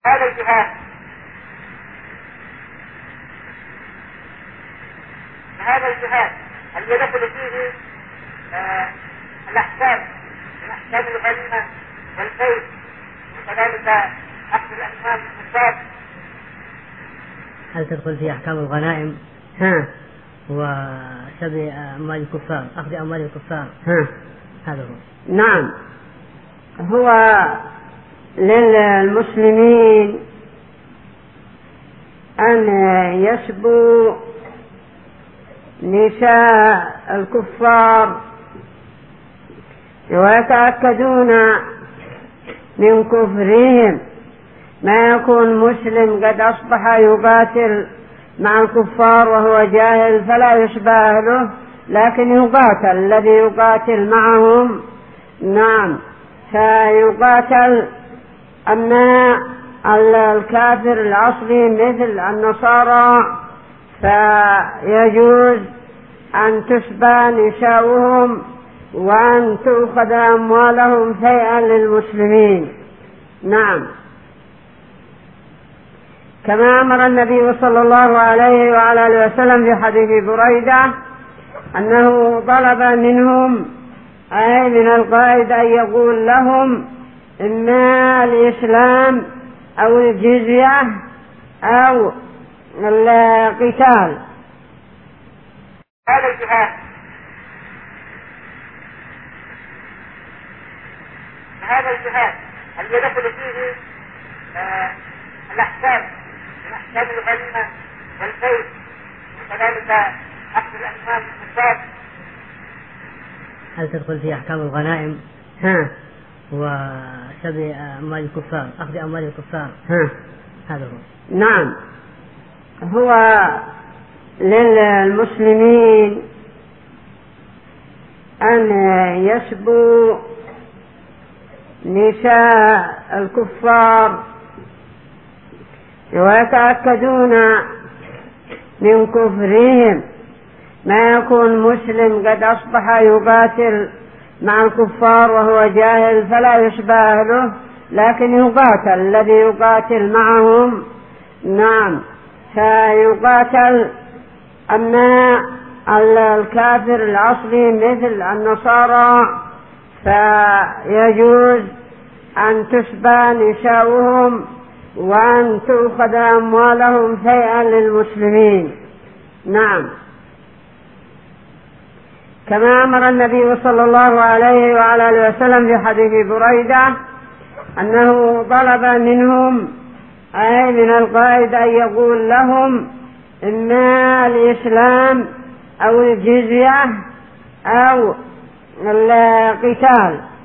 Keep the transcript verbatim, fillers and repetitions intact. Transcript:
هذا الجهاد هذا الجهاد الذي يدخل فيه آه الأحكام من أحكام الغنيمة والبيت وكذلك أخذ الأموال والنصاب. هل تدخل في أحكام الغنائم ها وسبي أموال الكفار، أخذ أموال الكفار؟ ها هذا هو. نعم، هو للمسلمين أن يسبوا نساء الكفار ويتأكدون من كفرهم، ما يكون مسلم قد أصبح يقاتل مع الكفار وهو جاهل فلا يشبه له، لكن يقاتل الذي يقاتل معهم. نعم، فيقاتل. أما الكافر الأصلي مثل النصارى فيجوز أن تسبى نساؤهم وأن تؤخذ أموالهم فيئا للمسلمين. نعم، كما أمر النبي صلى الله عليه وعلى آله وسلم في حديث بريدة أنه طلب منهم أي من القائد أن يقول لهم إما الإسلام أو الجزية أو القتال. هذا الجهاد هذا الجهاد الذي يدخل فيه آه الأحكام من أحكام الغنيمة والبيت وكذلك أخذ الأموال والنصاب. هل تدخل في أحكام الغنائم ها وسبي أموال الكفار، أخذ أموال الكفار؟ ها هذا هو. نعم، هو للمسلمين أن يسبوا نساء الكفار ويتأكدون من كفرهم، ما يكون مسلم قد أصبح يقاتل مع الكفار وهو جاهل فلا يشبه له، لكن يقاتل الذي يقاتل معهم. نعم، فيقاتل. أما الكافر الأصلي مثل النصارى فيجوز أن تسبى نساؤهم وأن تؤخذ أموالهم فيئا للمسلمين. نعم، كما أمر النبي صلى الله عليه وعلى آله وسلم في حديث بريدة أنه طلب منهم أي من القائد أن يقول لهم إما الإسلام أو الجزية أو القتال.